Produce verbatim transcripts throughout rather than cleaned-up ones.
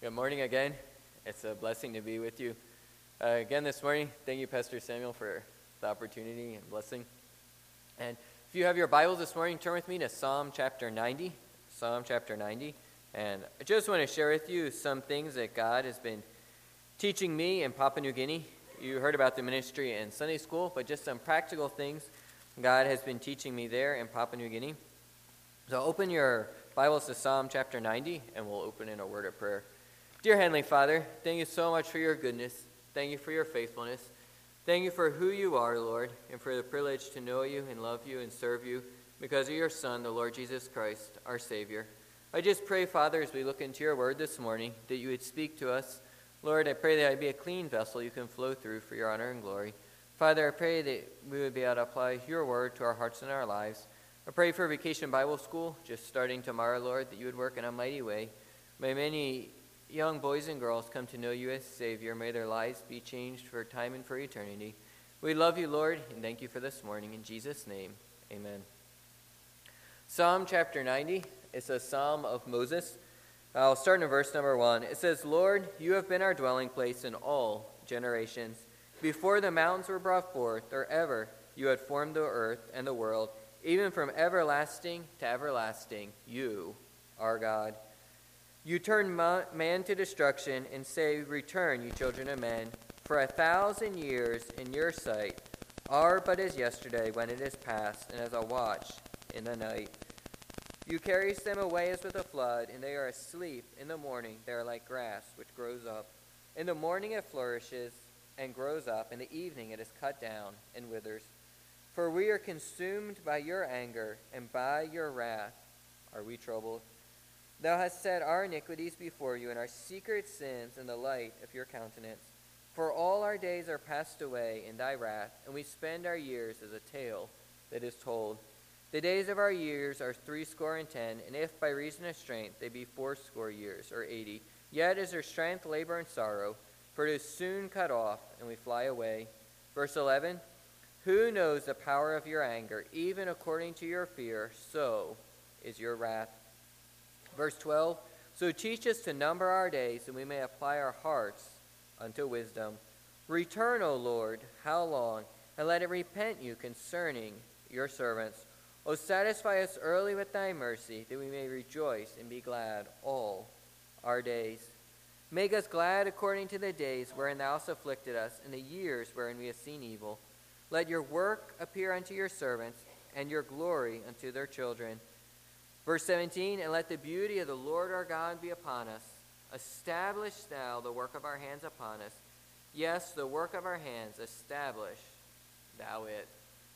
Good morning again. It's a blessing to be with you. Uh, again this morning, thank you, Pastor Samuel, for the opportunity and blessing. And if you have your Bibles this morning, turn with me to Psalm chapter ninety. Psalm chapter ninety. And I just want to share with you some things that God has been teaching me in Papua New Guinea. You heard about the ministry in Sunday school, but just some practical things God has been teaching me there in Papua New Guinea. So open your Bibles to Psalm chapter ninety, and we'll open in a word of prayer. Dear Heavenly Father, thank you so much for your goodness. Thank you for your faithfulness. Thank you for who you are, Lord, and for the privilege to know you and love you and serve you because of your Son, the Lord Jesus Christ, our Savior. I just pray, Father, as we look into your word this morning, that you would speak to us. Lord, I pray that I be a clean vessel you can flow through for your honor and glory. Father, I pray that we would be able to apply your word to our hearts and our lives. I pray for Vacation Bible School, just starting tomorrow, Lord, that you would work in a mighty way. May many young boys and girls come to know you as Savior. May their lives be changed for time and for eternity. We love you, Lord, and thank you for this morning. In Jesus' name, amen. Psalm chapter ninety is a psalm of Moses. I'll start in verse number one. It says, Lord, you have been our dwelling place in all generations. Before the mountains were brought forth, or ever you had formed the earth and the world, even from everlasting to everlasting, you are God. You turn man to destruction and say, return, you children of men, for a thousand years in your sight are but as yesterday when it is past, and as a watch in the night. You carry them away as with a flood, and they are asleep. In the morning they are like grass which grows up. In the morning it flourishes and grows up. In the evening it is cut down and withers. For we are consumed by your anger, and by your wrath are we troubled. Thou hast set our iniquities before you, and our secret sins in the light of your countenance. For all our days are passed away in thy wrath, and we spend our years as a tale that is told. The days of our years are threescore and ten, and if by reason of strength they be fourscore years, or eighty, yet is their strength labor and sorrow, for it is soon cut off, and we fly away. Verse eleven, who knows the power of your anger? Even according to your fear, so is your wrath. Verse twelve, so teach us to number our days, and we may apply our hearts unto wisdom. Return, O Lord, how long? And let it repent you concerning your servants. O satisfy us early with thy mercy, that we may rejoice and be glad all our days. Make us glad according to the days wherein thou hast afflicted us, and the years wherein we have seen evil. Let your work appear unto your servants, and your glory unto their children. Verse seventeen, and let the beauty of the Lord our God be upon us. Establish thou the work of our hands upon us. Yes, the work of our hands, establish thou it.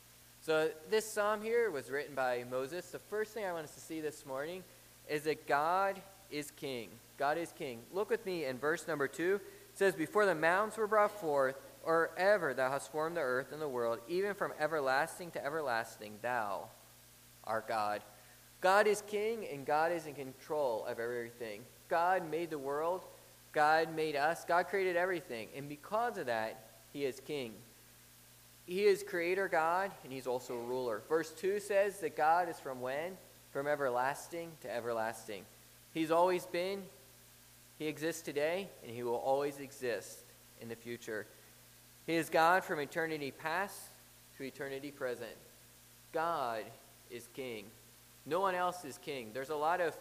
So this psalm here was written by Moses. The first thing I want us to see this morning is that God is king. God is king. Look with me in verse number two. It says, before the mountains were brought forth, or ever thou hast formed the earth and the world, even from everlasting to everlasting, thou art God. God is king, and God is in control of everything. God made the world. God made us. God created everything. And because of that, he is king. He is creator God, and he's also ruler. Verse two says that God is from when? From everlasting to everlasting. He's always been, he exists today, and he will always exist in the future. He is God from eternity past to eternity present. God is king. No one else is king. There's a lot of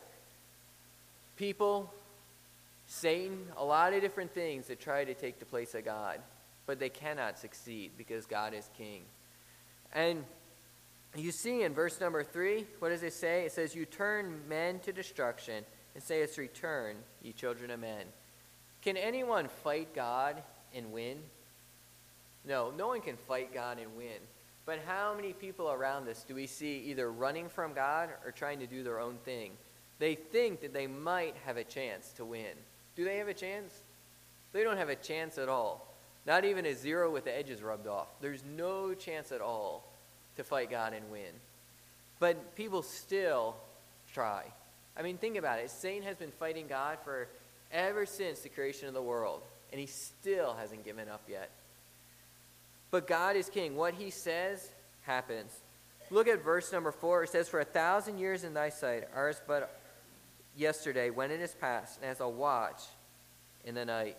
people, Satan, a lot of different things that try to take the place of God, but they cannot succeed because God is king. And you see in verse number three, what does it say? It says, you turn men to destruction and say it's return, ye children of men. Can anyone fight God and win? No, no one can fight God and win. But how many people around us do we see either running from God or trying to do their own thing? They think that they might have a chance to win. Do they have a chance? They don't have a chance at all. Not even a zero with the edges rubbed off. There's no chance at all to fight God and win. But people still try. I mean, think about it. Satan has been fighting God for ever since the creation of the world, and he still hasn't given up yet. But God is king. What he says happens. Look at verse number four. It says, for a thousand years in thy sight are as but yesterday when it is past, and as a watch in the night.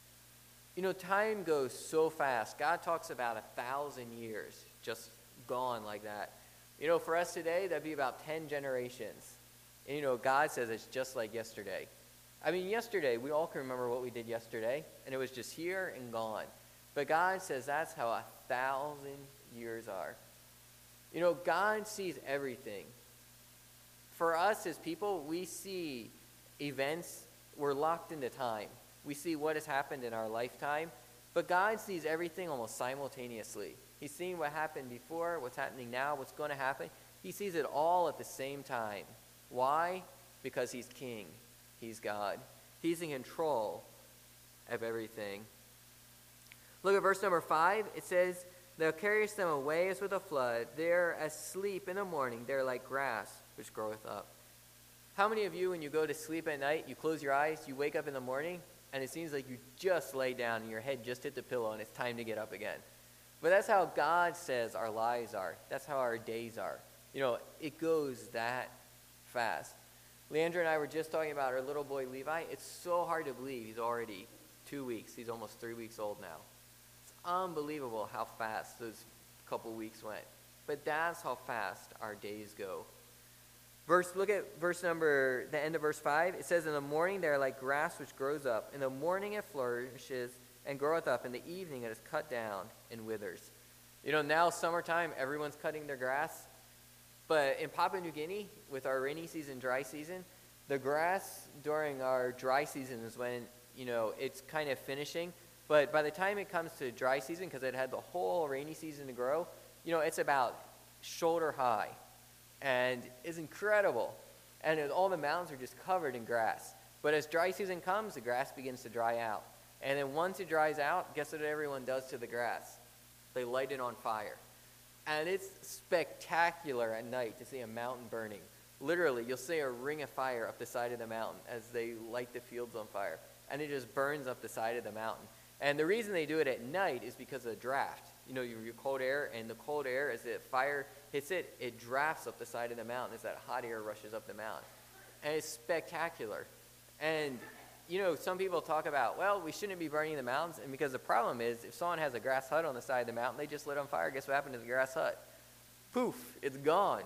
You know, time goes so fast. God talks about a thousand years just gone like that. You know, for us today, that'd be about ten generations. And, you know, God says it's just like yesterday. I mean, yesterday, we all can remember what we did yesterday, and it was just here and gone. But God says that's how a thousand years are. You know, God sees everything. For us as people, we see events, we're locked into time. We see what has happened in our lifetime, but God sees everything almost simultaneously. He's seeing what happened before, what's happening now, what's going to happen. He sees it all at the same time. Why? Because he's king. He's God. He's in control of everything. Look at verse number five. It says, "Thou carriest them away as with a flood. They're asleep in the morning. They're like grass which groweth up." How many of you, when you go to sleep at night, you close your eyes, you wake up in the morning, and it seems like you just lay down and your head just hit the pillow and it's time to get up again? But that's how God says our lives are. That's how our days are. You know, it goes that fast. Leandra and I were just talking about our little boy Levi. It's so hard to believe he's already two weeks. He's almost three weeks old now. It's unbelievable how fast those couple weeks went. But that's how fast our days go. Verse, look at verse number, the end of verse five. It says, "In the morning they are like grass which grows up. In the morning it flourishes and groweth up. In the evening it is cut down and withers." You know, now summertime, everyone's cutting their grass. But in Papua New Guinea, with our rainy season, dry season, the grass during our dry season is when, you know, it's kind of finishing. But by the time it comes to dry season, because it had the whole rainy season to grow, you know, it's about shoulder high. And it's incredible. And it, all the mountains are just covered in grass. But as dry season comes, the grass begins to dry out. And then once it dries out, guess what everyone does to the grass? They light it on fire. And it's spectacular at night to see a mountain burning. Literally, you'll see a ring of fire up the side of the mountain as they light the fields on fire. And it just burns up the side of the mountain. And the reason they do it at night is because of the draft. You know, your cold air, and the cold air, as the fire hits it, it drafts up the side of the mountain as that hot air rushes up the mountain. And it's spectacular. And, you know, some people talk about, well, we shouldn't be burning the mountains. And because the problem is, if someone has a grass hut on the side of the mountain, they just lit on fire. Guess what happened to the grass hut? Poof, it's gone.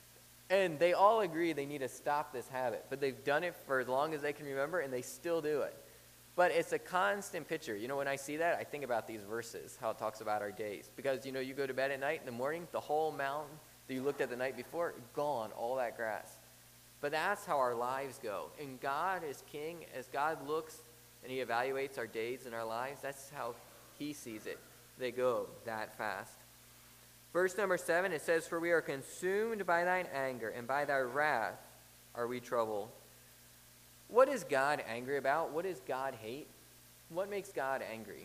And they all agree they need to stop this habit. But they've done it for as long as they can remember, and they still do it. But it's a constant picture. You know, when I see that, I think about these verses, how it talks about our days. Because, you know, you go to bed at night, in the morning, the whole mountain that you looked at the night before, gone, all that grass. But that's how our lives go. And God is king. As God looks and he evaluates our days and our lives, that's how he sees it. They go that fast. Verse number seven, it says, "For we are consumed by thine anger, and by thy wrath are we troubled." What is God angry about? What does God hate? What makes God angry?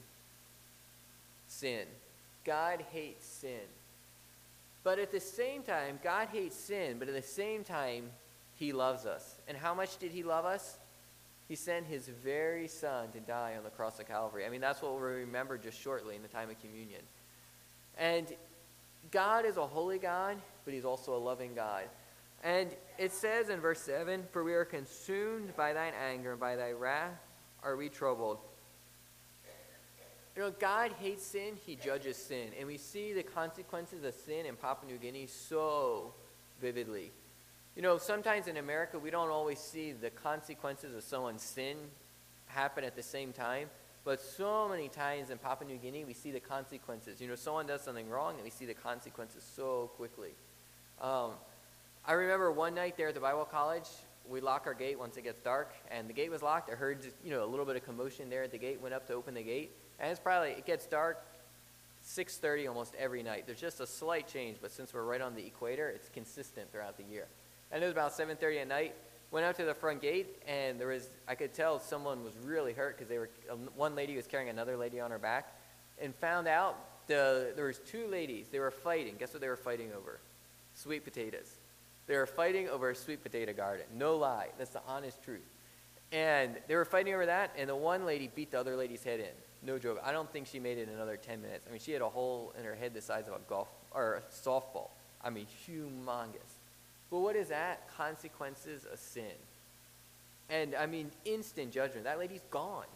Sin. God hates sin. But at the same time, God hates sin, but at the same time, he loves us. And how much did he love us? He sent his very son to die on the cross of Calvary. I mean, that's what we'll remember just shortly in the time of communion. And God is a holy God, but he's also a loving God. And it says in verse seven, "For we are consumed by thine anger, and by thy wrath are we troubled." You know, God hates sin, he judges sin. And we see the consequences of sin in Papua New Guinea so vividly. You know, sometimes in America, we don't always see the consequences of someone's sin happen at the same time. But so many times in Papua New Guinea, we see the consequences. You know, someone does something wrong, and we see the consequences so quickly. Um... I remember one night there at the Bible college, we lock our gate once it gets dark, and the gate was locked. I heard just, you know, a little bit of commotion there at the gate, went up to open the gate, and it's probably, it gets dark six thirty almost every night. There's just a slight change, but since we're right on the equator, it's consistent throughout the year. And it was about seven thirty at night, went out to the front gate, and there was, I could tell someone was really hurt because they were, one lady was carrying another lady on her back, and found out the, there was two ladies, they were fighting. Guess what they were fighting over? Sweet potatoes. They were fighting over a sweet potato garden. No lie. That's the honest truth. And they were fighting over that, and the one lady beat the other lady's head in. No joke. I don't think she made it another ten minutes. I mean, she had a hole in her head the size of a golf or a softball. I mean, humongous. But what is that? Consequences of sin. And, I mean, instant judgment. That lady's gone.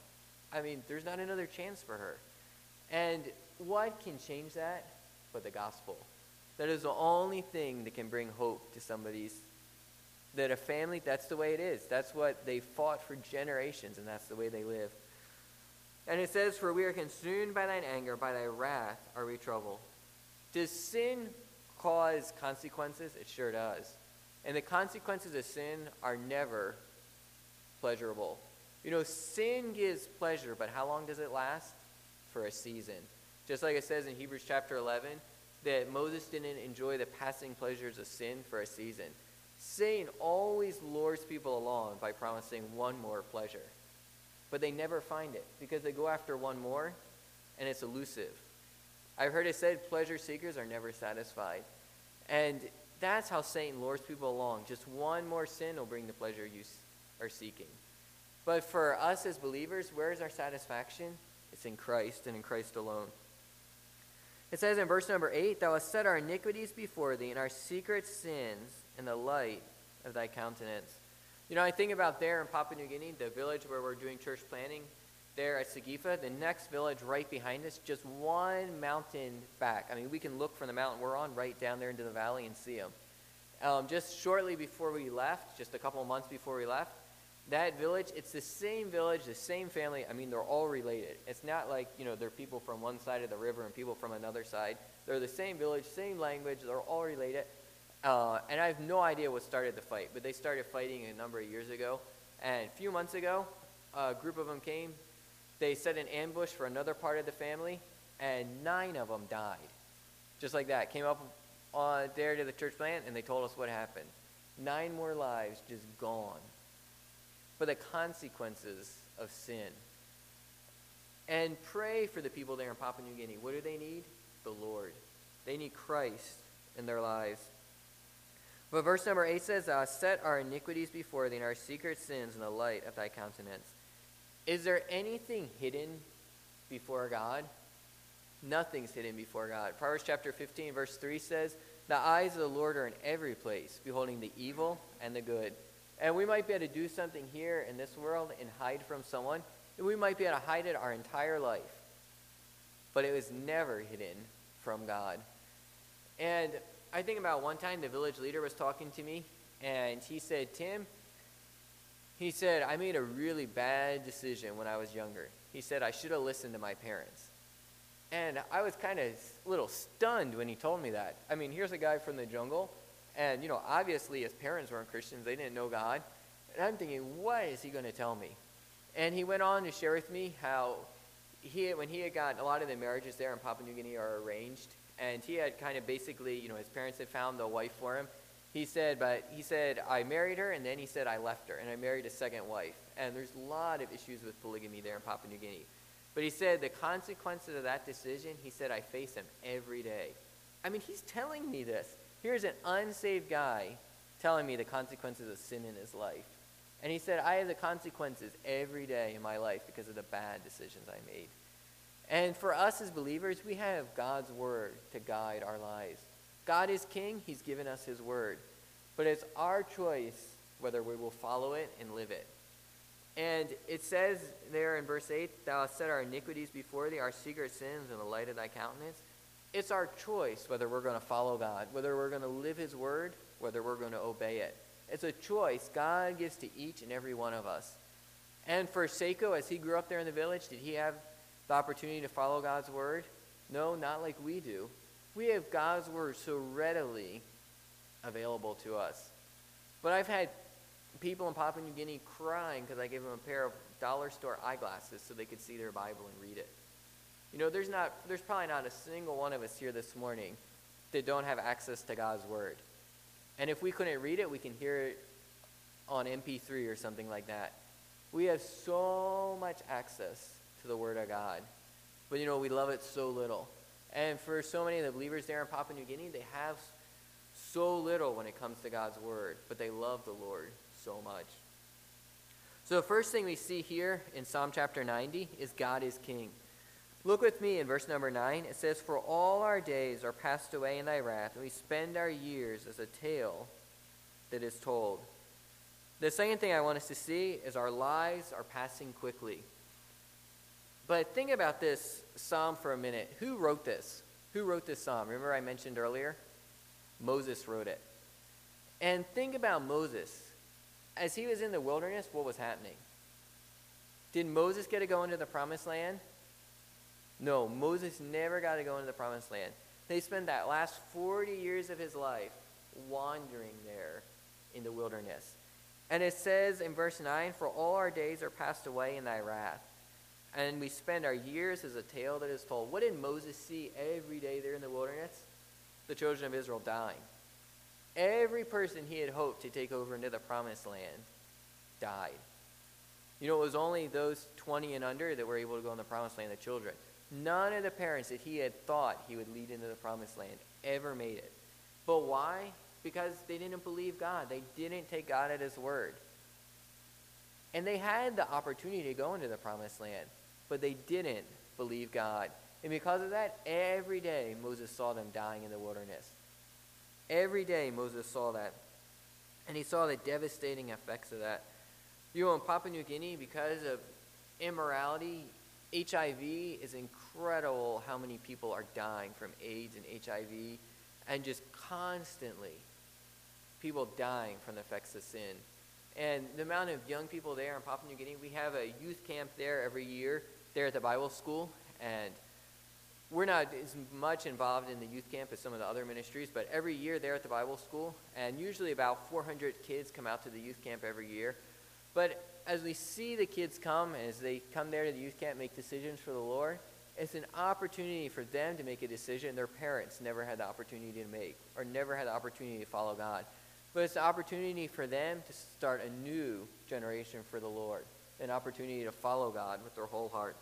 I mean, there's not another chance for her. And what can change that but the gospel? That is the only thing that can bring hope to somebody's, that a family, that's the way it is. That's what they fought for generations, and that's the way they live. And it says, for we are consumed by thine anger, by thy wrath are we troubled. Does sin cause consequences? It sure does. And the consequences of sin are never pleasurable. You know, sin gives pleasure, but how long does it last? For a season. Just like it says in Hebrews chapter eleven, that Moses didn't enjoy the passing pleasures of sin for a season. Sin always lures people along by promising one more pleasure. But they never find it because they go after one more, and it's elusive. I've heard it said pleasure seekers are never satisfied. And that's how Satan lures people along. Just one more sin will bring the pleasure you are seeking. But for us as believers, where is our satisfaction? It's in Christ and in Christ alone. It says in verse number eight, thou hast set our iniquities before thee and our secret sins in the light of thy countenance. You know, I think about there in Papua New Guinea, the village where we're doing church planning, there at Sagifa, the next village right behind us, just one mountain back. I mean, we can look from the mountain we're on right down there into the valley and see them. Um, just shortly before we left, just a couple of months before we left, that village, it's the same village, the same family. I mean, they're all related. It's not like, you know, they're people from one side of the river and people from another side. They're the same village, same language. They're all related. Uh, and I have no idea what started the fight, but they started fighting a number of years ago. And a few months ago, a group of them came. They set an ambush for another part of the family, and nine of them died. Just like that. Came up on there to the church plant, and they told us what happened. Nine more lives just gone. For the consequences of sin. And pray for the people there in Papua New Guinea. What do they need? The Lord. They need Christ in their lives. But verse number eight says, uh, set our iniquities before thee and our secret sins in the light of thy countenance. Is there anything hidden before God? Nothing's hidden before God. Proverbs chapter fifteen, verse three says, the eyes of the Lord are in every place, beholding the evil and the good. And we might be able to do something here in this world and hide from someone. And we might be able to hide it our entire life. But it was never hidden from God. And I think about one time the village leader was talking to me, and he said, Tim, he said, I made a really bad decision when I was younger. He said, I should have listened to my parents. And I was kind of a little stunned when he told me that. I mean, here's a guy from the jungle. And, you know, obviously his parents weren't Christians. They didn't know God. And I'm thinking, what is he going to tell me? And he went on to share with me how he, when he had gotten, a lot of the marriages there in Papua New Guinea are arranged. And he had kind of basically, you know, his parents had found a wife for him. He said, but he said, I married her, and then he said, I left her, and I married a second wife. And there's a lot of issues with polygamy there in Papua New Guinea. But he said the consequences of that decision, he said, I face them every day. I mean, he's telling me this. Here's an unsaved guy telling me the consequences of sin in his life. And he said, I have the consequences every day in my life because of the bad decisions I made. And for us as believers, we have God's word to guide our lives. God is king. He's given us his word. But it's our choice whether we will follow it and live it. And it says there in verse eight, thou hast set our iniquities before thee, our secret sins in the light of thy countenance. It's our choice whether we're going to follow God, whether we're going to live his word, whether we're going to obey it. It's a choice God gives to each and every one of us. And for Seiko, as he grew up there in the village, did he have the opportunity to follow God's word? No, not like we do. We have God's word so readily available to us. But I've had people in Papua New Guinea crying because I gave them a pair of dollar store eyeglasses so they could see their Bible and read it. You know, there's not, there's probably not a single one of us here this morning that don't have access to God's word. And if we couldn't read it, we can hear it on M P three or something like that. We have so much access to the word of God. But, you know, we love it so little. And for so many of the believers there in Papua New Guinea, they have so little when it comes to God's word. But they love the Lord so much. So the first thing we see here in Psalm chapter ninety is God is king. Look with me in verse number nine. It says, for all our days are passed away in thy wrath, and we spend our years as a tale that is told. The second thing I want us to see is our lives are passing quickly. But think about this psalm for a minute. Who wrote this? Who wrote this psalm? Remember I mentioned earlier? Moses wrote it. And think about Moses. As he was in the wilderness, what was happening? Did Moses get to go into the promised land? No, Moses never got to go into the promised land. They spent that last forty years of his life wandering there in the wilderness. And it says in verse nine, "For all our days are passed away in thy wrath, and we spend our years as a tale that is told." What did Moses see every day there in the wilderness? The children of Israel dying. Every person he had hoped to take over into the promised land died. You know, it was only those twenty and under that were able to go in the promised land, the children. None of the parents that he had thought he would lead into the promised land ever made it. But why? Because they didn't believe God. They didn't take God at his word. And they had the opportunity to go into the promised land, but they didn't believe God. And because of that, every day Moses saw them dying in the wilderness. Every day Moses saw that. And he saw the devastating effects of that. You know, in Papua New Guinea, because of immorality, H I V is incredible how many people are dying from AIDS and H I V, and just constantly people dying from the effects of sin. And the amount of young people there in Papua New Guinea, we have a youth camp there every year there at the Bible school, and we're not as much involved in the youth camp as some of the other ministries, but every year there at the Bible school, and usually about four hundred kids come out to the youth camp every year. But as we see the kids come, and as they come there to the youth camp, make decisions for the Lord, it's an opportunity for them to make a decision their parents never had the opportunity to make, or never had the opportunity to follow God. But it's an opportunity for them to start a new generation for the Lord, an opportunity to follow God with their whole heart.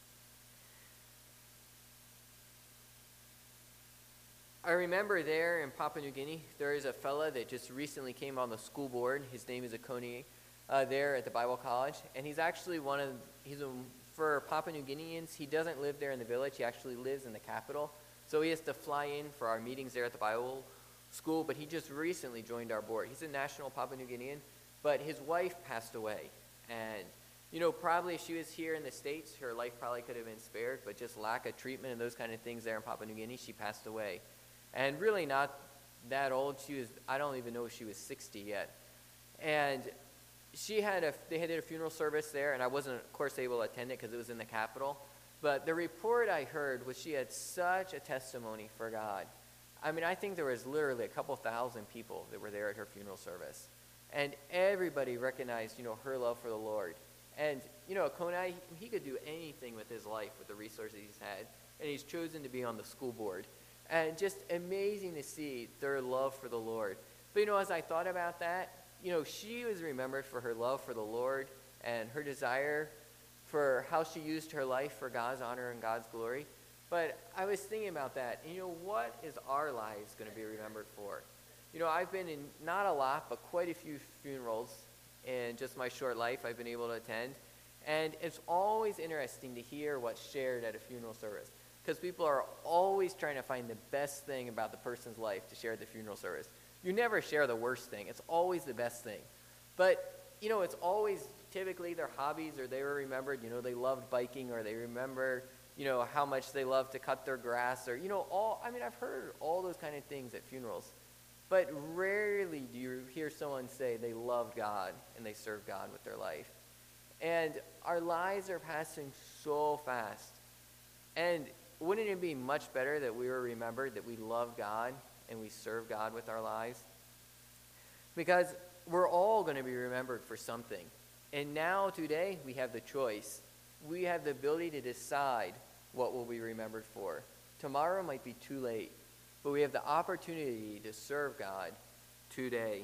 I remember there in Papua New Guinea, there is a fella that just recently came on the school board. His name is Akoni, uh, there at the Bible College. And he's actually one of, he's a, for Papua New Guineans, he doesn't live there in the village. He actually lives in the capital. So he has to fly in for our meetings there at the Bible school. But he just recently joined our board. He's a national Papua New Guinean, but his wife passed away. And, you know, probably if she was here in the States, her life probably could have been spared. But just lack of treatment and those kind of things there in Papua New Guinea, she passed away. And really not that old. She was, I don't even know if she was sixty yet. And she had a, they had a funeral service there, and I wasn't, of course, able to attend it because it was in the capital. But the report I heard was she had such a testimony for God. I mean, I think there was literally a couple thousand people that were there at her funeral service. And everybody recognized, you know, her love for the Lord. And, you know, Konai, he could do anything with his life with the resources he's had. And he's chosen to be on the school board. And just amazing to see their love for the Lord. But, you know, as I thought about that, you know, she was remembered for her love for the Lord and her desire for how she used her life for God's honor and God's glory. But I was thinking about that. And, you know, what is our lives going to be remembered for? You know, I've been in not a lot, but quite a few funerals in just my short life I've been able to attend. And it's always interesting to hear what's shared at a funeral service. Because people are always trying to find the best thing about the person's life to share at the funeral service. You never share the worst thing. It's always the best thing. But, you know, it's always typically their hobbies, or they were remembered, you know, they loved biking, or they remember, you know, how much they loved to cut their grass, or, you know, all, I mean, I've heard all those kind of things at funerals. But rarely do you hear someone say they loved God and they served God with their life. And our lives are passing so fast. And wouldn't it be much better that we were remembered that we love God and we serve God with our lives? Because we're all going to be remembered for something. And now, today, we have the choice. We have the ability to decide what we'll be remembered for. Tomorrow might be too late, but we have the opportunity to serve God today.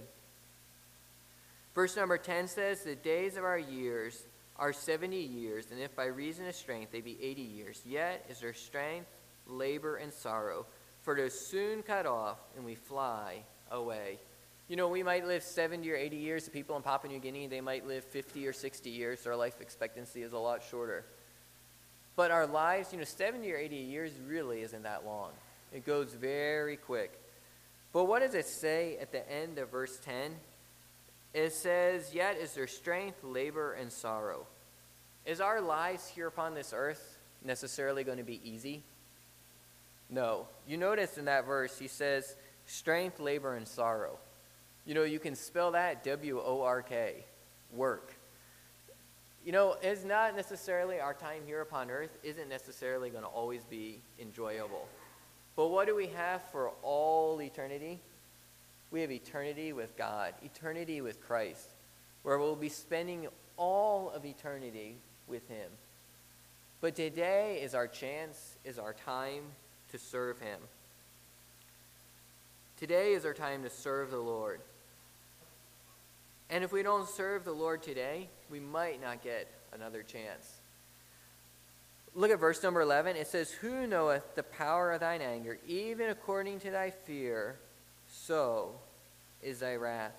Verse number ten says, "The days of our years are seventy years, and if by reason of strength they be eighty years, yet is their strength, labor, and sorrow, for it is soon cut off, and we fly away." You know, we might live seventy or eighty years. The people in Papua New Guinea, they might live fifty or sixty years. Their life expectancy is a lot shorter. But our lives, you know, seventy or eighty years really isn't that long. It goes very quick. But what does it say at the end of verse ten? It says, "Yet is their strength, labor, and sorrow." Is our lives here upon this earth necessarily going to be easy? No. You notice in that verse, he says, strength, labor, and sorrow. You know, you can spell that W O R K, work. You know, it's not necessarily our time here upon earth isn't necessarily going to always be enjoyable. But what do we have for all eternity? We have eternity with God, eternity with Christ, where we'll be spending all of eternity with him. But today is our chance, is our time to serve him. Today is our time to serve the Lord. And if we don't serve the Lord today, we might not get another chance. Look at verse number eleven. It says, who knoweth the power of thine anger, even according to thy fear, so is thy wrath.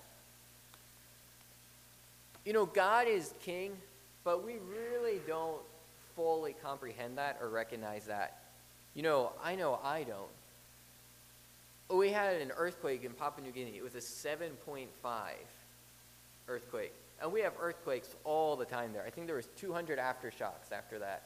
You know, God is king, but we really don't fully comprehend that or recognize that. You know, I know I don't. We had an earthquake in Papua New Guinea. It was a seven point five earthquake. And we have earthquakes all the time there. I think there was two hundred aftershocks after that.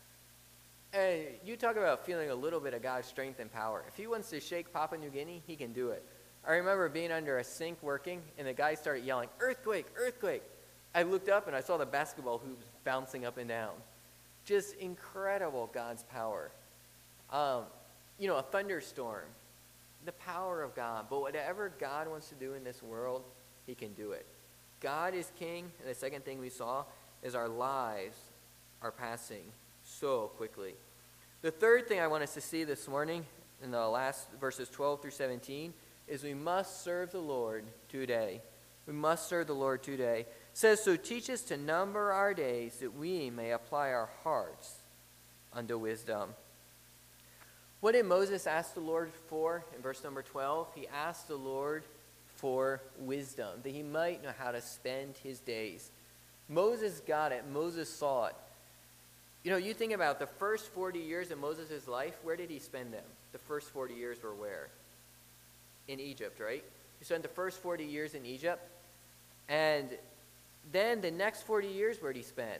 And you talk about feeling a little bit of God's strength and power. If he wants to shake Papua New Guinea, he can do it. I remember being under a sink working, and the guy started yelling, earthquake, earthquake. I looked up, and I saw the basketball hoops bouncing up and down. Just incredible God's power. Um, you know, a thunderstorm, the power of God. But whatever God wants to do in this world, he can do it. God is king, and the second thing we saw is our lives are passing so quickly. The third thing I want us to see this morning in the last verses twelve through seventeen is we must serve the Lord today. We must serve the Lord today. It says, so teach us to number our days that we may apply our hearts unto wisdom. What did Moses ask the Lord for in verse number twelve? He asked the Lord for wisdom, that he might know how to spend his days. Moses got it. Moses saw it. You know, you think about the first forty years of Moses' life, where did he spend them? The first forty years were where? In Egypt, right? He spent the first forty years in Egypt. And then the next forty years, where did he spend?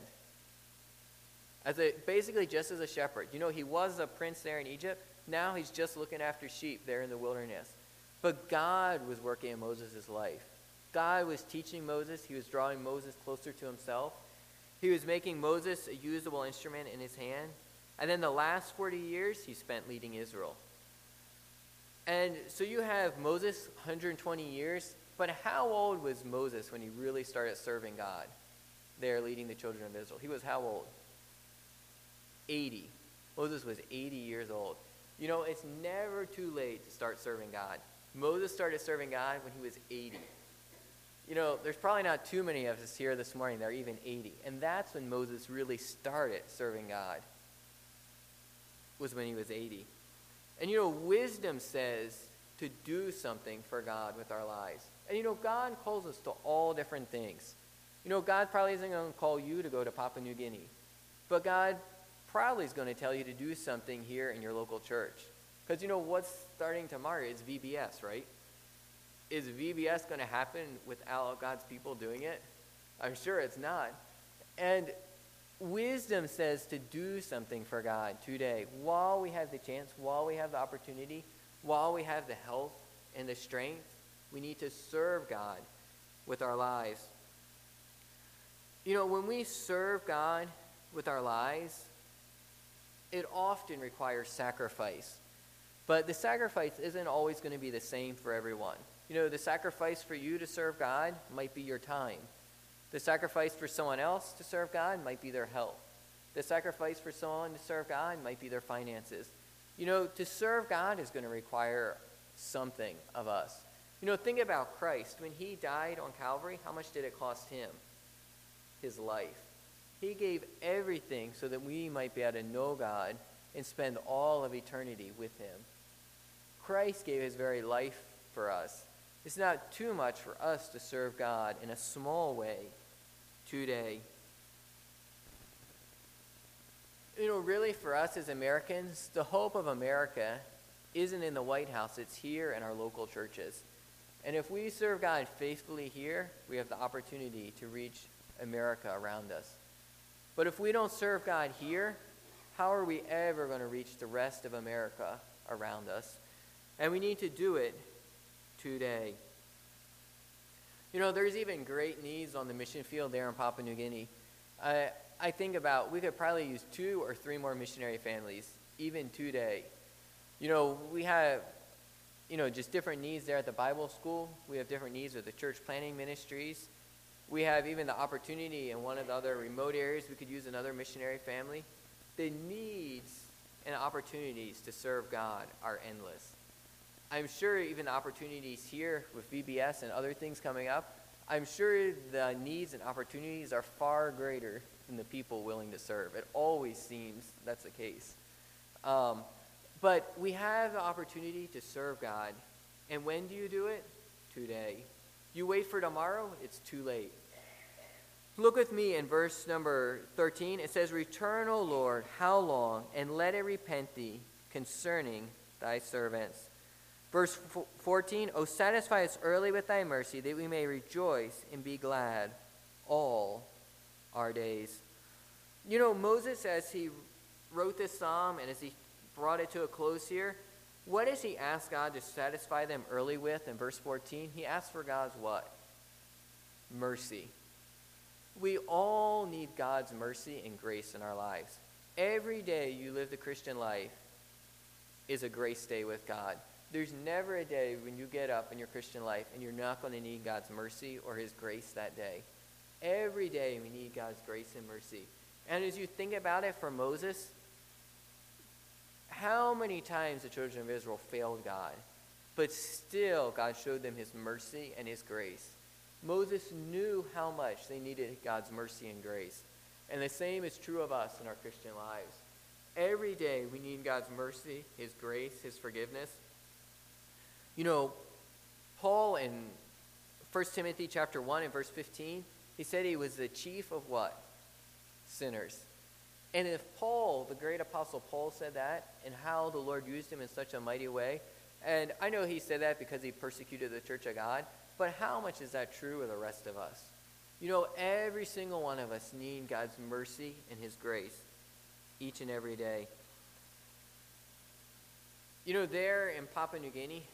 As a, basically just as a shepherd. You know, he was a prince there in Egypt. Now he's just looking after sheep there in the wilderness. But God was working in Moses' life. God was teaching Moses. He was drawing Moses closer to himself. He was making Moses a usable instrument in his hand. And then the last forty years, he spent leading Israel. And so you have Moses, one hundred twenty years. But how old was Moses when he really started serving God there, leading the children of Israel? He was how old? eighty. Moses was eighty years old. You know, it's never too late to start serving God. Moses started serving God when he was eighty. You know, there's probably not too many of us here this morning that are even eighty. And that's when Moses really started serving God, was when he was eighty. And you know, wisdom says to do something for God with our lives. And you know, God calls us to all different things. You know, God probably isn't going to call you to go to Papua New Guinea. But God probably is going to tell you to do something here in your local church. Because you know, what's starting tomorrow is V B S, right? Is V B S going to happen without God's people doing it? I'm sure it's not. And wisdom says to do something for God today while we have the chance, while we have the opportunity, while we have the health and the strength. We need to serve God with our lives. You know, when we serve God with our lives, it often requires sacrifice. But the sacrifice isn't always going to be the same for everyone. You know, the sacrifice for you to serve God might be your time. The sacrifice for someone else to serve God might be their health. The sacrifice for someone to serve God might be their finances. You know, to serve God is going to require something of us. You know, think about Christ. When he died on Calvary, how much did it cost him? His life. He gave everything so that we might be able to know God and spend all of eternity with him. Christ gave his very life for us. It's not too much for us to serve God in a small way today. You know, really for us as Americans, the hope of America isn't in the White House. It's here in our local churches. And if we serve God faithfully here, we have the opportunity to reach America around us. But if we don't serve God here, how are we ever going to reach the rest of America around us? And we need to do it today. You know, there's even great needs on the mission field there in Papua New Guinea. I, I think about, we could probably use two or three more missionary families, even today. You know, we have, you know, just different needs there at the Bible school. We have different needs with the church planning ministries. We have even the opportunity in one of the other remote areas, we could use another missionary family. The needs and opportunities to serve God are endless. I'm sure even the opportunities here with V B S and other things coming up, I'm sure the needs and opportunities are far greater than the people willing to serve. It always seems that's the case. Um, but we have the opportunity to serve God. And when do you do it? Today. You wait for tomorrow, it's too late. Look with me in verse number thirteen. It says, "Return, O Lord, how long? And let it repent thee concerning thy servants." Verse fourteen, "O satisfy us early with thy mercy, that we may rejoice and be glad all our days." You know, Moses, as he wrote this psalm and as he brought it to a close here, what does he ask God to satisfy them early with in verse fourteen? He asks for God's what? Mercy. We all need God's mercy and grace in our lives. Every day you live the Christian life is a grace day with God. There's never a day when you get up in your Christian life and you're not going to need God's mercy or his grace that day. Every day we need God's grace and mercy. And as you think about it for Moses, how many times the children of Israel failed God, but still God showed them his mercy and his grace. Moses knew how much they needed God's mercy and grace. And the same is true of us in our Christian lives. Every day we need God's mercy, his grace, his forgiveness. You know, Paul in First Timothy chapter one and verse fifteen, he said he was the chief of what? Sinners. And if Paul, the great apostle Paul, said that, and how the Lord used him in such a mighty way, and I know he said that because he persecuted the church of God, but how much is that true of the rest of us? You know, every single one of us need God's mercy and his grace each and every day. You know, there in Papua New Guinea,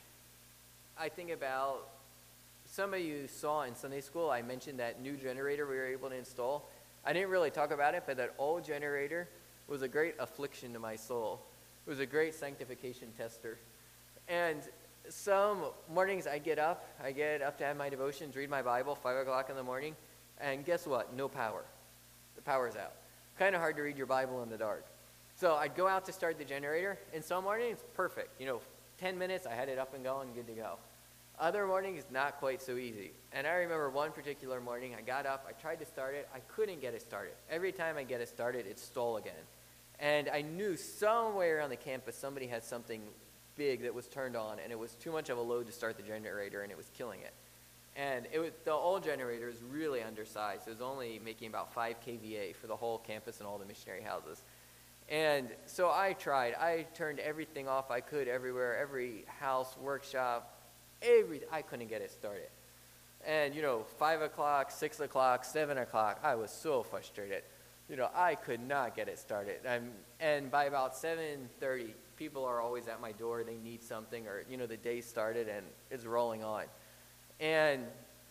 I think about, some of you saw in Sunday school, I mentioned that new generator we were able to install. I didn't really talk about it, but that old generator was a great affliction to my soul. It was a great sanctification tester. And some mornings I get up, I get up to have my devotions, read my Bible, five o'clock in the morning, and guess what? No power. The power's out. Kind of hard to read your Bible in the dark. So I'd go out to start the generator, and some mornings, perfect. You know, ten minutes, I had it up and going, good to go. Other mornings, not quite so easy. And I remember one particular morning, I got up, I tried to start it, I couldn't get it started. Every time I get it started, it stole again. And I knew somewhere on the campus somebody had something big that was turned on, and it was too much of a load to start the generator, and it was killing it. And it was, the old generator is really undersized. It was only making about five K V A for the whole campus and all the missionary houses. And so I tried. I turned everything off I could everywhere, every house, workshop, every, I couldn't get it started. And, you know, five o'clock, six o'clock, seven o'clock, I was so frustrated. You know, I could not get it started. And, and by about seven thirty, people are always at my door. They need something, or, you know, the day started and it's rolling on. And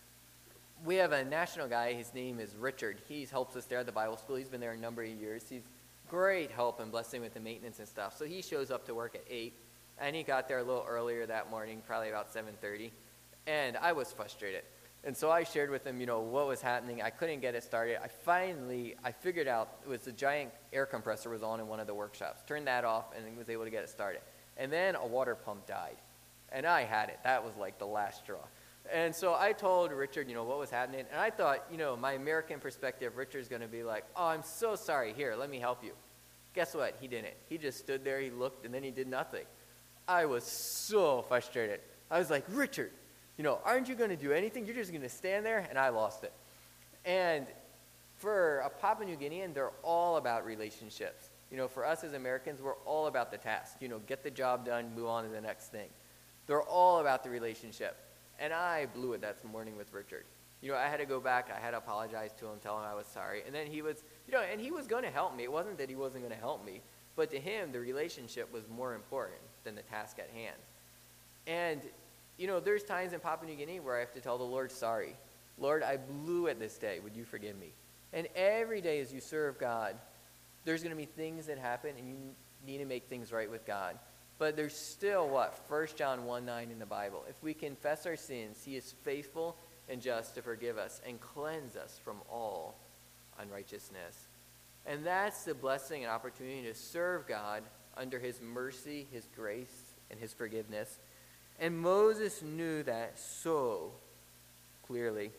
we have a national guy. His name is Richard. He helps us there at the Bible school. He's been there a number of years. He's great help and blessing with the maintenance and stuff. So he shows up to work at eight, and he got there a little earlier that morning, probably about seven thirty. And I was frustrated. And so I shared with him, you know, what was happening. I couldn't get it started. I finally, I figured out it was a giant air compressor was on in one of the workshops. Turned that off and was able to get it started. And then a water pump died. And I had it. That was like the last straw. And so I told Richard, you know, what was happening. And I thought, you know, my American perspective, Richard's going to be like, oh, I'm so sorry. Here, let me help you. Guess what? He didn't. He just stood there, he looked, and then he did nothing. I was so frustrated. I was like, Richard, you know, aren't you going to do anything? You're just going to stand there? And I lost it. And for a Papua New Guinean, they're all about relationships. You know, for us as Americans, we're all about the task. You know, get the job done, move on to the next thing. They're all about the relationship. And I blew it that morning with Richard. You know, I had to go back. I had to apologize to him, tell him I was sorry. And then he was, you know, and he was going to help me. It wasn't that he wasn't going to help me. But to him, the relationship was more important than the task at hand. And, you know, there's times in Papua New Guinea where I have to tell the Lord, sorry. Lord, I blew it this day. Would you forgive me? And every day as you serve God, there's going to be things that happen, and you need to make things right with God. But there's still, what, First John one nine in the Bible. If we confess our sins, he is faithful and just to forgive us and cleanse us from all unrighteousness. And that's the blessing and opportunity to serve God under his mercy, his grace, and his forgiveness. And Moses knew that so clearly.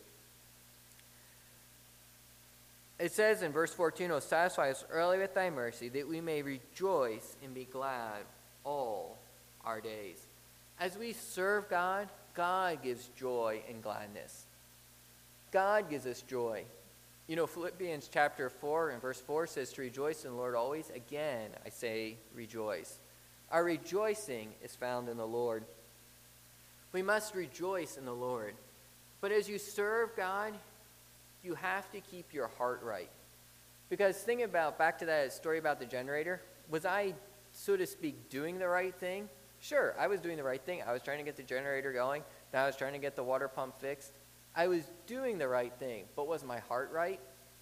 It says in verse fourteen, "O satisfy us early with thy mercy, that we may rejoice and be glad all our days." As we serve God, God gives joy and gladness. God gives us joy. You know, Philippians chapter four and verse four says to rejoice in the Lord always. Again, I say rejoice. Our rejoicing is found in the Lord. We must rejoice in the Lord. But as you serve God, you have to keep your heart right. Because think about, back to that story about the generator. Was I, so to speak, doing the right thing? Sure, I was doing the right thing. I was trying to get the generator going. Now I was trying to get the water pump fixed. I was doing the right thing, but was my heart right?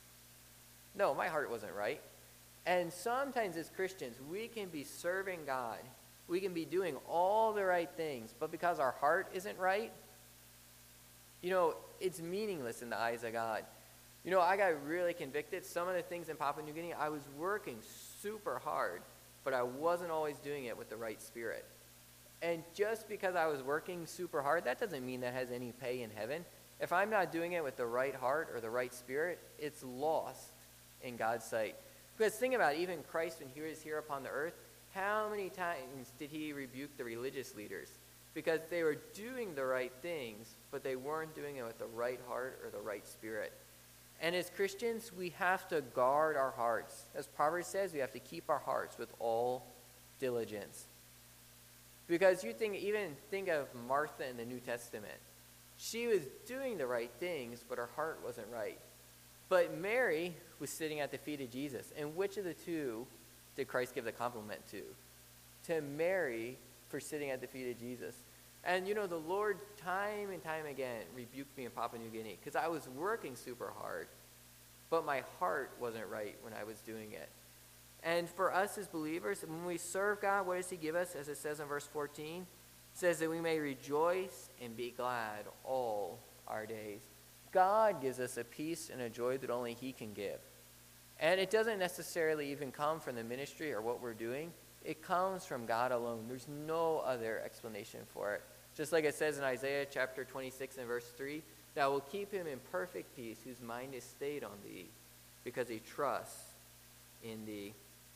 No, my heart wasn't right. And sometimes as Christians, we can be serving God. We can be doing all the right things, but because our heart isn't right, you know, it's meaningless in the eyes of God. You know, I got really convicted. Some of the things in Papua New Guinea, I was working super hard, but I wasn't always doing it with the right spirit. And just because I was working super hard, that doesn't mean that has any pay in heaven. If I'm not doing it with the right heart or the right spirit, it's lost in God's sight. Because think about it, even Christ, when he was here upon the earth, how many times did he rebuke the religious leaders? Because they were doing the right things, but they weren't doing it with the right heart or the right spirit. And as Christians, we have to guard our hearts. As Proverbs says, we have to keep our hearts with all diligence. Because you think, even think of Martha in the New Testament. She was doing the right things, but her heart wasn't right. But Mary was sitting at the feet of Jesus. And which of the two did Christ give the compliment to? To Mary for sitting at the feet of Jesus. And you know, the Lord time and time again rebuked me in Papua New Guinea because I was working super hard, but my heart wasn't right when I was doing it. And for us as believers, when we serve God, what does he give us? As it says in verse fourteen, it says that we may rejoice and be glad all our days. God gives us a peace and a joy that only he can give. And it doesn't necessarily even come from the ministry or what we're doing. It comes from God alone. There's no other explanation for it. Just like it says in Isaiah chapter twenty-six and verse three, "Thou wilt keep him in perfect peace, whose mind is stayed on thee, because he trusts in thee."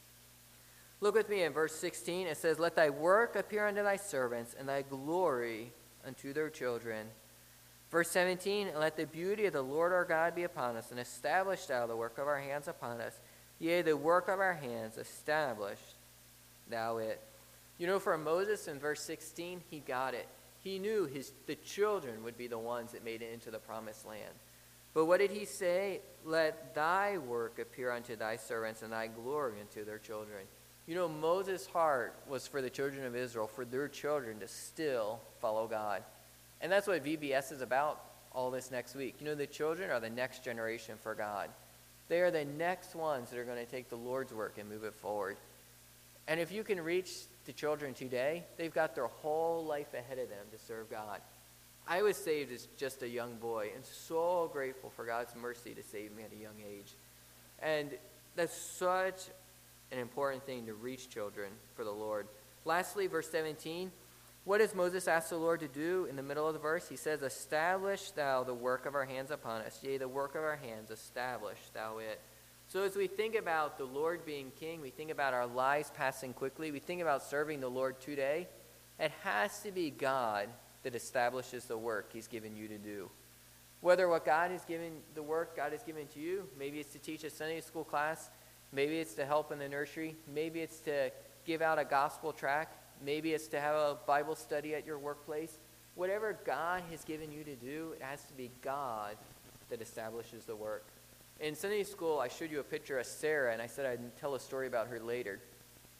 Look with me in verse sixteen. It says, "Let thy work appear unto thy servants, and thy glory unto their children." Verse seventeen, "And let the beauty of the Lord our God be upon us, and establish thou the work of our hands upon us. Yea, the work of our hands, establish thou it." You know, for Moses in verse sixteen, he got it. He knew his the children would be the ones that made it into the promised land. But what did he say? "Let thy work appear unto thy servants, and thy glory unto their children." You know, Moses' heart was for the children of Israel, for their children to still follow God. And that's what V B S is about all this next week. You know, the children are the next generation for God. They are the next ones that are going to take the Lord's work and move it forward. And if you can reach the children today, they've got their whole life ahead of them to serve God. I was saved as just a young boy, and so grateful for God's mercy to save me at a young age. And that's such an important thing to reach children for the Lord. Lastly, verse seventeen, what does Moses ask the Lord to do in the middle of the verse? He says, "Establish thou the work of our hands upon us. Yea, the work of our hands, establish thou it." So as we think about the Lord being king, we think about our lives passing quickly, we think about serving the Lord today, it has to be God that establishes the work he's given you to do. Whether what God has given, the work God has given to you, maybe it's to teach a Sunday school class, maybe it's to help in the nursery, maybe it's to give out a gospel tract, maybe it's to have a Bible study at your workplace. Whatever God has given you to do, it has to be God that establishes the work. In Sunday school, I showed you a picture of Sarah, and I said I'd tell a story about her later.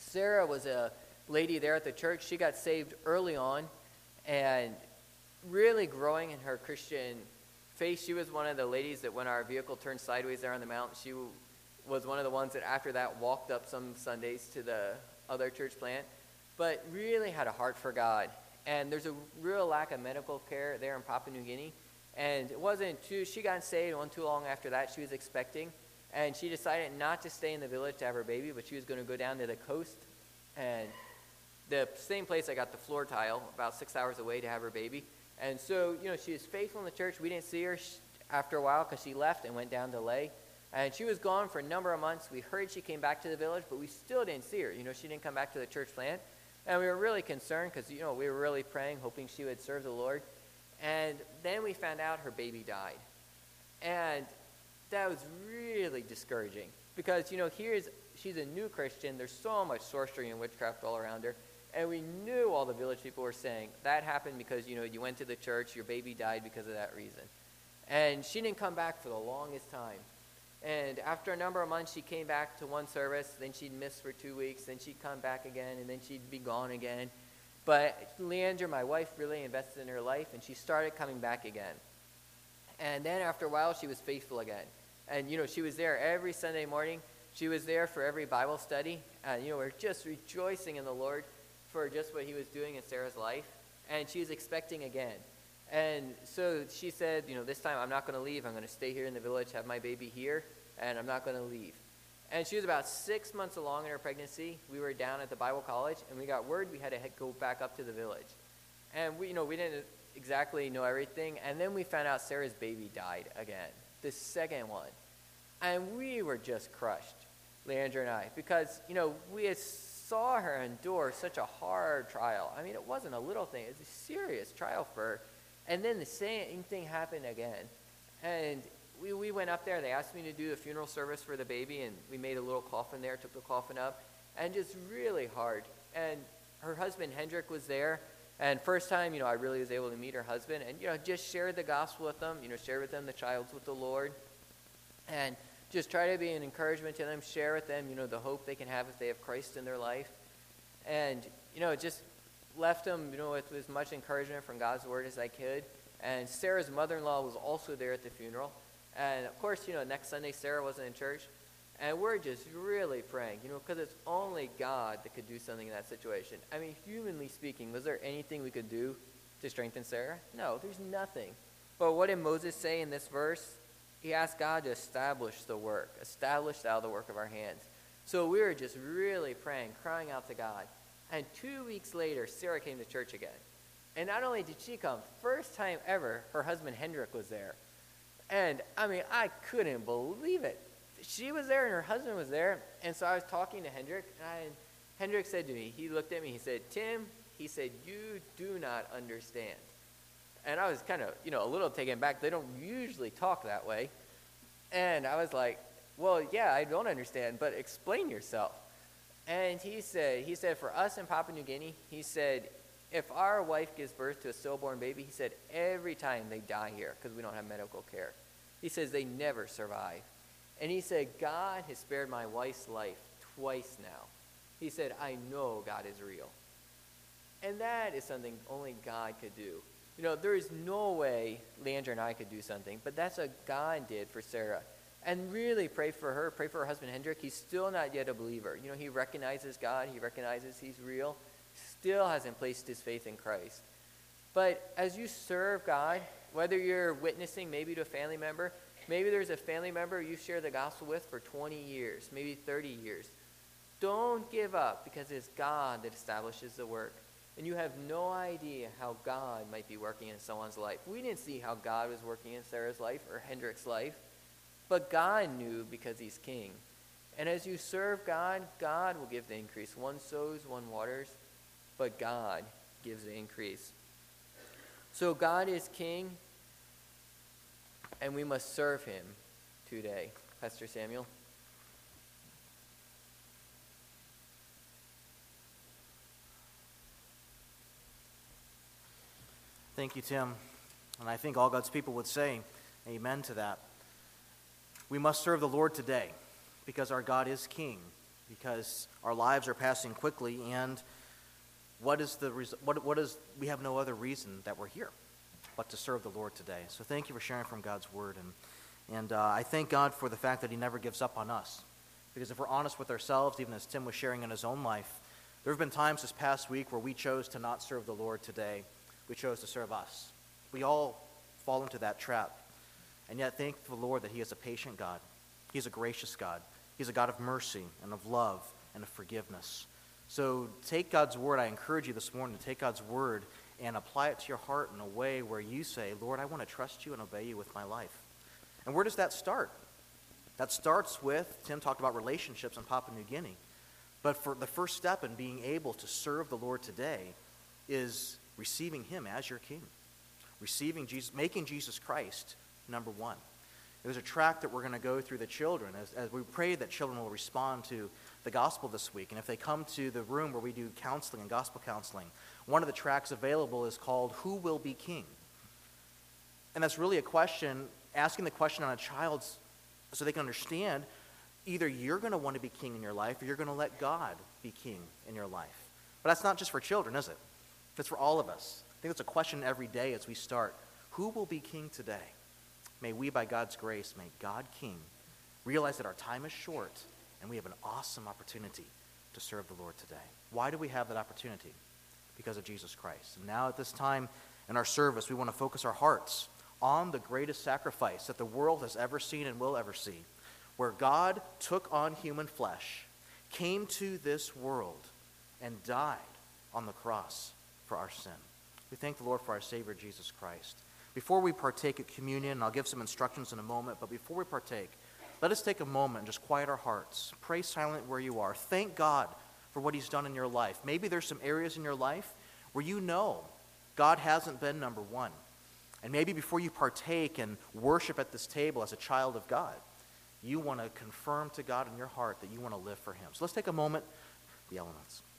Sarah was a lady there at the church. She got saved early on and really growing in her Christian faith. She was one of the ladies that when our vehicle turned sideways there on the mountain, she was one of the ones that after that walked up some Sundays to the other church plant, but really had a heart for God. And there's a real lack of medical care there in Papua New Guinea. And it wasn't too, she got saved, it wasn't too long after that. She was expecting. And she decided not to stay in the village to have her baby, but she was going to go down to the coast. And the same place I got the floor tile, about six hours away to have her baby. And so, you know, she was faithful in the church. We didn't see her after a while because she left and went down to Leh. And she was gone for a number of months. We heard she came back to the village, but we still didn't see her. You know, she didn't come back to the church plant. And we were really concerned because, you know, we were really praying, hoping she would serve the Lord. And then we found out her baby died. And that was really discouraging because, you know, here's, she's a new Christian. There's so much sorcery and witchcraft all around her. And we knew all the village people were saying, that happened because, you know, you went to the church, your baby died because of that reason. And she didn't come back for the longest time. And after a number of months, she came back to one service. Then she'd miss for two weeks. Then she'd come back again, and then she'd be gone again. But Leandra, my wife, really invested in her life, and she started coming back again. And then after a while, she was faithful again. And, you know, she was there every Sunday morning. She was there for every Bible study. And, you know, we're just rejoicing in the Lord for just what he was doing in Sarah's life. And she was expecting again. And so she said, you know, this time I'm not going to leave. I'm going to stay here in the village, have my baby here, and I'm not going to leave. And she was about six months along in her pregnancy. We were down at the Bible college, and we got word we had to head, go back up to the village. And we, you know, we didn't exactly know everything. And then we found out Sarah's baby died again, the second one. And we were just crushed, Leandra and I, because, you know, we had saw her endure such a hard trial. I mean, it wasn't a little thing. It was a serious trial for her. And then the same thing happened again. And we, we went up there. They asked me to do a funeral service for the baby, and we made a little coffin there, took the coffin up, and just really hard. And her husband, Hendrik, was there. And first time, you know, I really was able to meet her husband and, you know, just share the gospel with them, you know, share with them the child's with the Lord. And just try to be an encouragement to them, share with them, you know, the hope they can have if they have Christ in their life. And, you know, just left them, you know, with as much encouragement from God's word as I could. And Sarah's mother-in-law was also there at the funeral. And, of course, you know, next Sunday, Sarah wasn't in church. And we're just really praying, you know, because it's only God that could do something in that situation. I mean, humanly speaking, was there anything we could do to strengthen Sarah? No, there's nothing. But what did Moses say in this verse? He asked God to establish the work, establish thou the work of our hands. So we were just really praying, crying out to God. And two weeks later, Sarah came to church again. And not only did she come, first time ever, her husband Hendrik was there. And, I mean, I couldn't believe it. She was there and her husband was there. And so I was talking to Hendrik, and, I, and Hendrik said to me, he looked at me, he said, Tim, he said, you do not understand. And I was kind of, you know, a little taken back. They don't usually talk that way. And I was like, well, yeah, I don't understand, but explain yourself. And he said, he said, for us in Papua New Guinea, he said, if our wife gives birth to a stillborn baby, he said, every time they die here because we don't have medical care. He says they never survive. And he said, God has spared my wife's life twice now. He said, I know God is real. And that is something only God could do. You know, there is no way Leandra and I could do something, but that's what God did for Sarah. And really pray for her, pray for her husband Hendrik. He's still not yet a believer. You know, he recognizes God, he recognizes he's real, still hasn't placed his faith in Christ. But as you serve God, whether you're witnessing maybe to a family member, maybe there's a family member you share the gospel with for twenty years, maybe thirty years. Don't give up because it's God that establishes the work. And you have no idea how God might be working in someone's life. We didn't see how God was working in Sarah's life or Hendrik's life, but God knew because he's king. And as you serve God, God will give the increase. One sows, one waters, but God gives the increase. So God is king, and we must serve him today. Pastor Samuel. Thank you, Tim. And I think all God's people would say amen to that. We must serve the Lord today because our God is king. because our lives are passing quickly, and what is the res- what what is we have no other reason that we're here but to serve the Lord today. So thank you for sharing from God's word, and and uh, I thank God for the fact that he never gives up on us, because if we're honest with ourselves, even as Tim was sharing in his own life, there have been times this past week where we chose to not serve the Lord today. We chose to serve us. We all fall into that trap. And yet thank the Lord that he is a patient God. He's a gracious God. He's a God of mercy and of love and of forgiveness. So take God's word. I encourage you this morning to take God's word and apply it to your heart in a way where you say, Lord, I want to trust you and obey you with my life. And where does that start? That starts with, Tim talked about relationships in Papua New Guinea. But for the first step in being able to serve the Lord today is receiving him as your king. Receiving Jesus, making Jesus Christ number one. There's a track that we're going to go through the children as, as we pray that children will respond to the gospel this week. And if they come to the room where we do counseling and gospel counseling, one of the tracks available is called Who Will Be King? And that's really a question, asking the question on a child's, so they can understand either you're going to want to be king in your life or you're going to let God be king in your life. But that's not just for children, is it? It's for all of us. I think it's a question every day as we start. Who will be king today? May we, by God's grace, make God king, realize that our time is short, and we have an awesome opportunity to serve the Lord today. Why do we have that opportunity? Because of Jesus Christ. And now at this time in our service, we want to focus our hearts on the greatest sacrifice that the world has ever seen and will ever see, where God took on human flesh, came to this world, and died on the cross for our sin. We thank the Lord for our Savior, Jesus Christ. Before we partake at communion, and I'll give some instructions in a moment, but before we partake, let us take a moment and just quiet our hearts. Pray silent where you are. Thank God for what he's done in your life. Maybe there's some areas in your life where you know God hasn't been number one. And maybe before you partake and worship at this table as a child of God, you want to confirm to God in your heart that you want to live for him. So let's take a moment, the elements.